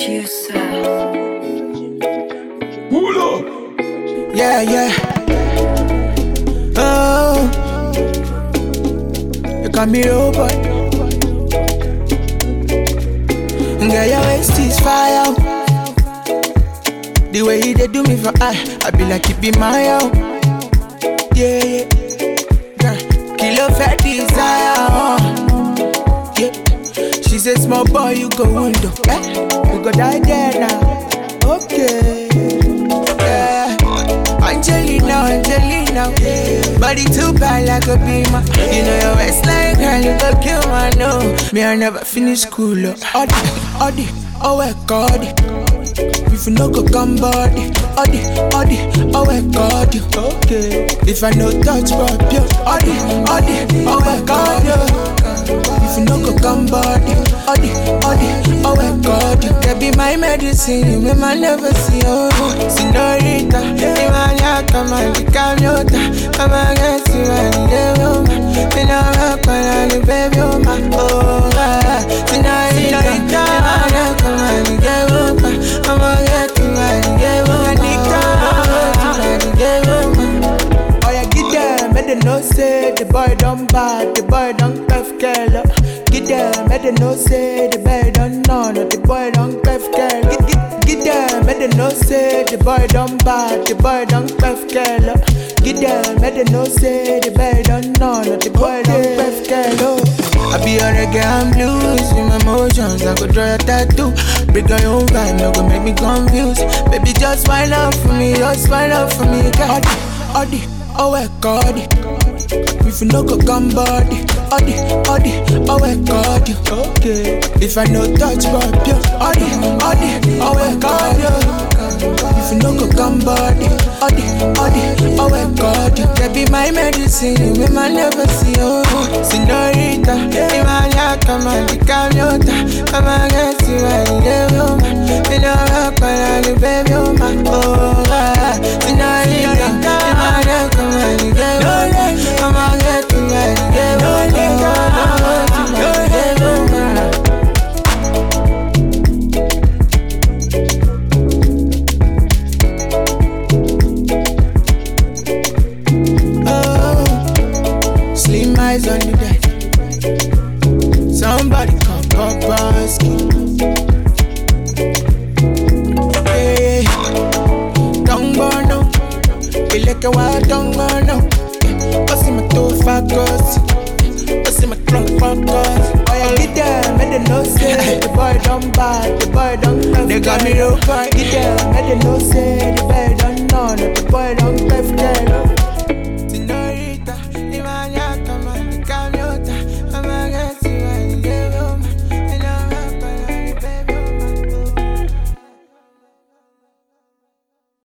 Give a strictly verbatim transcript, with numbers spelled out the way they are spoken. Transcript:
producer. Pull up. Yeah, yeah. Oh, you got me over. Girl, your waist is fire. The way they do me for I, I be like it be my own. Yeah, yeah. Girl, kilo fat desire. Oh. Yeah. She said, small boy, you go window. Eh? You go die there now. Okay. Yeah. Angelina, Angelina. Yeah. Body too bad like a beamer. You know your waistline, girl, you go kill my no. Me, I never finish school. Oh. Odi, odi, oh my God. If you no go come body, odi, odi, oh my God. Okay. If I no touch but you, odi, odi, oh my God. If you no go come body, odi, odi, oh my God. You be my medicine, you may man never see you. Senorita, you man ya come and become yota. Come and get you and the woman. You know I'm gonna baby woman. Oh, senorita, you man ya come and get woman. Come and get you and the woman. Oh yeah, get them, make them know say the boy done bad, the boy done tough girl. Get them, make them know say the boy done know, no, the boy done tough girl. Get, get, get them, make them know say the boy done bad, the boy done tough girl. Get them, make them know say the boy done know, no, the boy done tough girl. I be on reggae and blues, in my emotions, I could draw a tattoo. Bring on your vibe, no go make me confused. Baby, just smile up for me, just smile up for me, girl. Odi, oh my God. If you no go come body, odi, odi, oh my God. Okay. If I no touch but you, odi, odi, oh my God. If you no go come body, odi, odi, oh my God. You be my medicine, you may man never see you. Senorita, you man ya come and become yota. Come and get you and the woman. You know I'm gonna baby woman. Oh, senorita, you man ya come and get woman. Come and get you and the woman. Eyes on the deck. Somebody come Popaski. Hey, don't go no. Be like a wild don't go no. What's in my two focus? What's in my trunk focus? Oh yeah, get there, make them know say the boy don't bad, the boy don't tough. They got me over. Get there, make them know say the boy